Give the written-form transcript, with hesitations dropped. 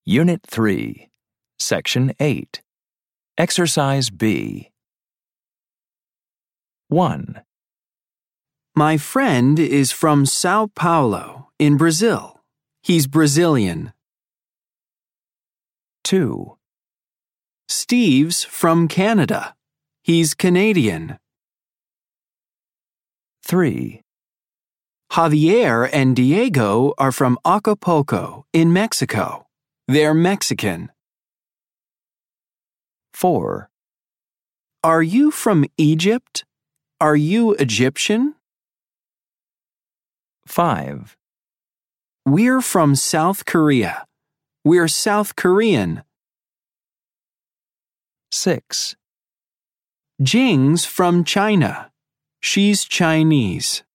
Unit 3, Section 8. Exercise B. 1. My friend is from Sao Paulo, in Brazil. He's Brazilian. 2. Steve's from Canada. He's Canadian. 3. Javier and Diego are from Acapulco, in Mexico. They're Mexican. 4. Are you from Egypt? Are you Egyptian? 5. We're from South Korea. We're South Korean. 6. Jing's from China. She's Chinese.